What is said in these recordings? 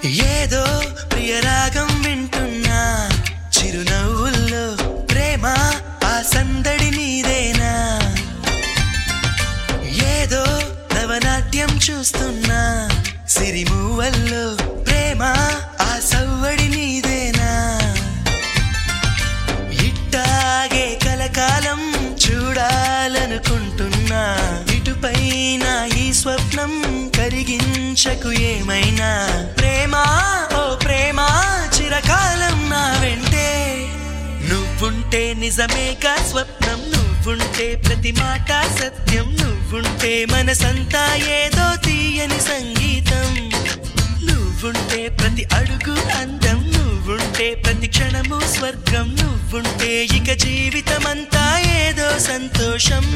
ఏదో ప్రియరాగం వింటున్నా చిరునవ్వుల్లో ప్రేమ ఆ సందడి నీదేనా ఏదో నవనాట్యం చూస్తున్నా సిరిమూవల్లో ప్రేమ ఆ సవ్వడి నీదేనా ఇట్టాగే కలకాలం చూడాలనుకుంటున్నా ఇటుపైన ఈ స్వప్నం కరిగించకు ఏమైనా ప్రేమ ఓ ప్రేమ చిరకాలం నా వెంటే నువ్వుంటే నిజమేగా స్వప్నం నువ్వుంటే ప్రతి మాట సత్యం నువ్వుంటే మనసంతా ఏదో తీయని సంగీతం నువ్వుంటే ప్రతి అడుగు అందం నువ్వుంటే ప్రతి క్షణము స్వర్గం నువ్వుంటే ఇక జీవితమంతా ఏదో సంతోషం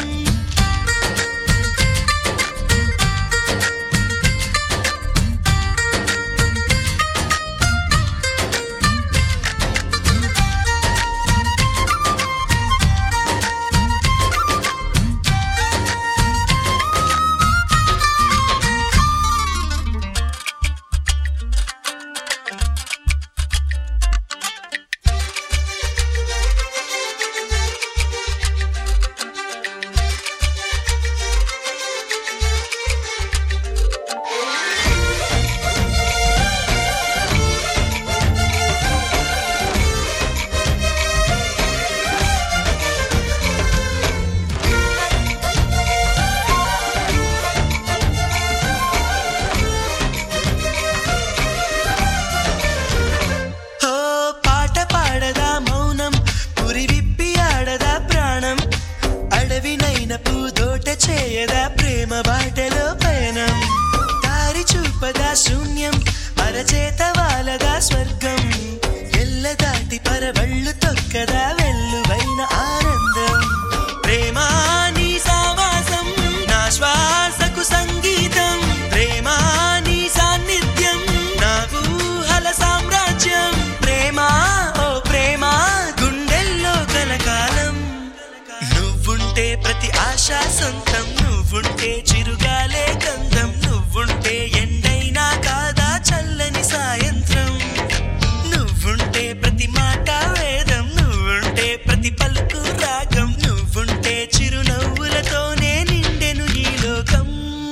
చేయదా ప్రేమ బాటలో పయనం దారి చూపదా శూన్యం అరచేత వాలదా స్వర్గం ఎల్ల దాటి పరవళ్ళు తొక్కదా వెల్లువైన ఆనందం ప్రేమ నీ సావాసం నా శ్వాసకు సంగీతం ప్రేమ నీ సాన్నిధ్యం నా ఊహల సామ్రాజ్యం ప్రేమ ఓ ప్రేమ గుండెల్లో కలకాలం నువ్వుంటే ప్రతి ఆశ సొంతం నువ్వుంటే చిరుగాలే గంధం నువ్వుంటే ఎండైనా కాదా చల్లని సాయంత్రం నువ్వుంటే ప్రతి మాట వేదం నువ్వుంటే ప్రతి పలుకు రాగం నువ్వుంటే చిరునవ్వులతోనే నిండెను ఈ లోకం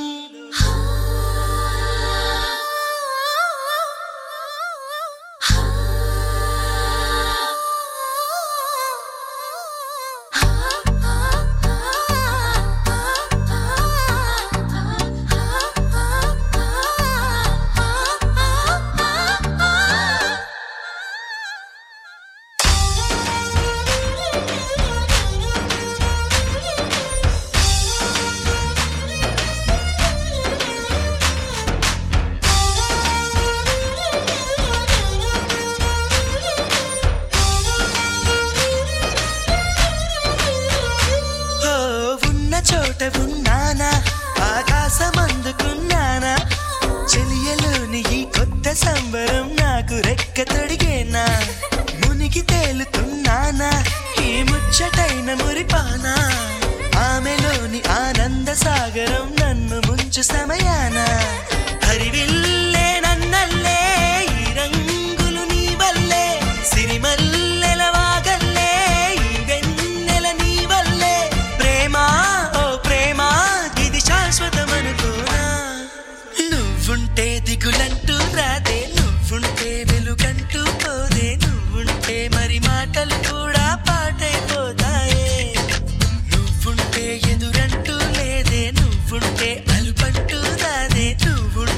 చోట ఉన్నానా ఆకాశం అందుకున్నానా చెలియలోని ఈ కొత్త సంబరం నాకు రెక్క తొడిగేనా మునిగి తేలుతున్నానా ఈ ముచ్చటైన మురిపానా ఆమెలోని ఆనంద సాగరం నన్ను ముంచు సమయాన హరివిల్లే నన్నల్లే ఈ రంగులు నీ వల్లే సిరిమల్లెల వాగల్లే ఈ వెన్నెల నీ వల్లే ప్రేమ శాశ్వతమనుకోనా నువ్వుంటే దిగులంటూ రాదే నువ్వుంటే వెలుగంటూ పోదే నువ్వుంటే మరి మాటలు కూడా పాటైపోతాయే నువ్వుంటే ఎదురంటూ లేదే నువ్వుంటే అలుపంటూ రాదే నువ్వుంటే